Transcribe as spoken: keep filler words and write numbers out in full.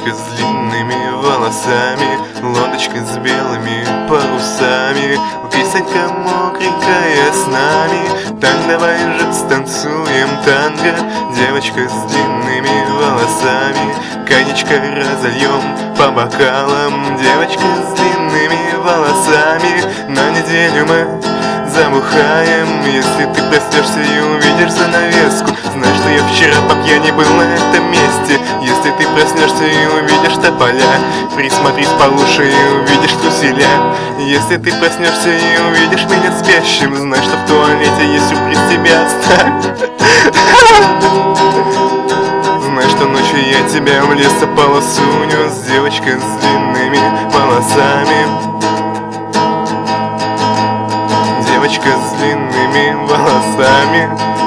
Девочка с длинными волосами, лодочка с белыми парусами, песенка мокренькая с нами. Так давай же станцуем танго. Девочка с длинными волосами, коньячка разольем по бокалам. Девочка с длинными волосами, на неделю мы забухаем. Если ты проснешься и увидишь занавеску, знай, что я вчера по пьяни был на этом месте. Если ты проснешься и увидишь тополя, присмотрись получше и увидишь труселя. Если ты проснешься и увидишь меня спящим, знай, что в туалете есть сюрприз тебе оставь. Знай, что ночью я тебя в лесополосу нес. Девочка с длинными волосами, девочка с длинными волосами.